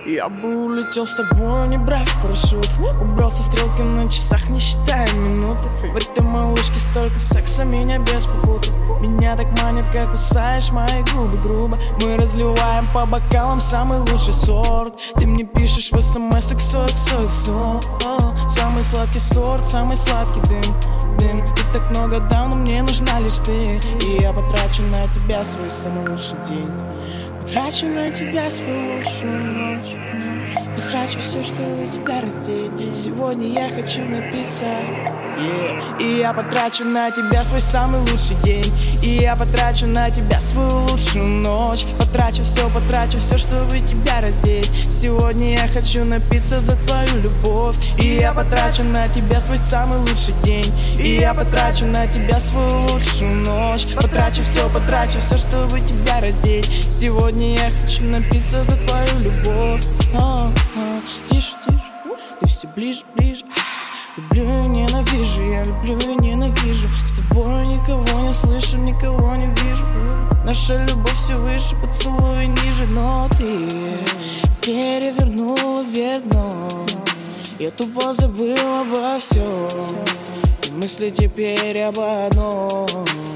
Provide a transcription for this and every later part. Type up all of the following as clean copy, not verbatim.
Я бы улетел с тобой, не брав парашют. Убрался стрелки на часах, не считая минуты. В этой малышке столько секса, меня без попуты. Меня так манит, как кусаешь мои губы грубо. Мы разливаем по бокалам самый лучший сорт. Ты мне пишешь в смс XOXO. Самый сладкий сорт, самый сладкий дым. Ты так много дал, но мне нужна лишь ты. И я потрачу на тебя свой самый лучший день. Потрачу на тебя свою лучшую ночь. Потрачу все, чтобы тебя раздеть. Сегодня я хочу напиться, И я потрачу на тебя свой самый лучший день. И я потрачу на тебя свою лучшую ночь. Потрачу все, чтобы тебя раздеть. Сегодня я хочу напиться за твою любовь. И я потрачу на тебя свой самый лучший день. И я потрачу на тебя свою лучшую ночь. Потрачу все, чтобы тебя раздеть. Сегодня я хочу напиться за твою любовь. Тише, тише, ты все ближе, ближе. Люблю и ненавижу, я люблю и ненавижу. С тобой никого не слышу, никого не вижу. Наша любовь все выше, поцелуй ниже. Но ты перевернула вверх дном. Я тупо забыл обо всем. И мысли теперь об одном.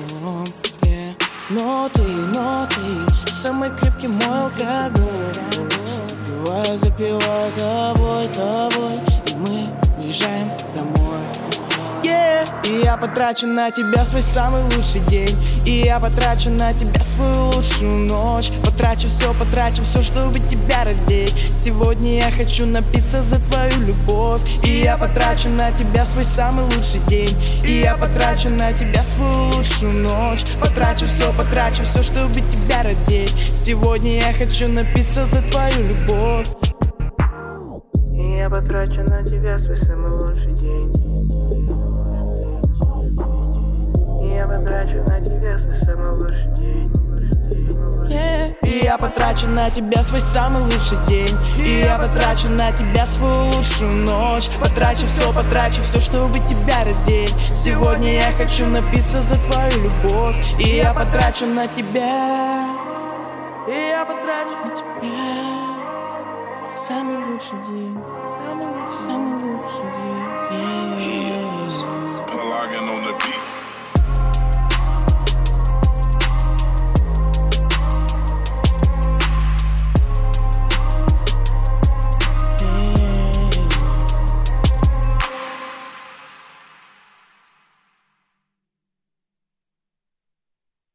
Но ты самый крепкий мой алкоголь. Запиваю тобой, и мы уезжаем домой. И я потрачу на тебя свой самый лучший день. И я потрачу на тебя свою лучшую ночь. Потрачу все, чтобы тебя раздеть. Сегодня я хочу напиться за твою любовь. И я потрачу на тебя свой самый лучший день. И я потрачу на тебя свою лучшую ночь. Потрачу все, чтобы тебя раздеть. Сегодня я хочу напиться за твою любовь. И я потрачу на тебя свой самый лучший день. Я потрачу на тебя свой самый лучший день. И я потрачу на тебя свой самый лучший день. И я потрачу на тебя свою лучшую ночь. Потрачу все, чтобы тебя раздеть. Сегодня я хочу напиться за твою любовь. И я потрачу на тебя. И я потрачу на тебя самый лучший день. Самый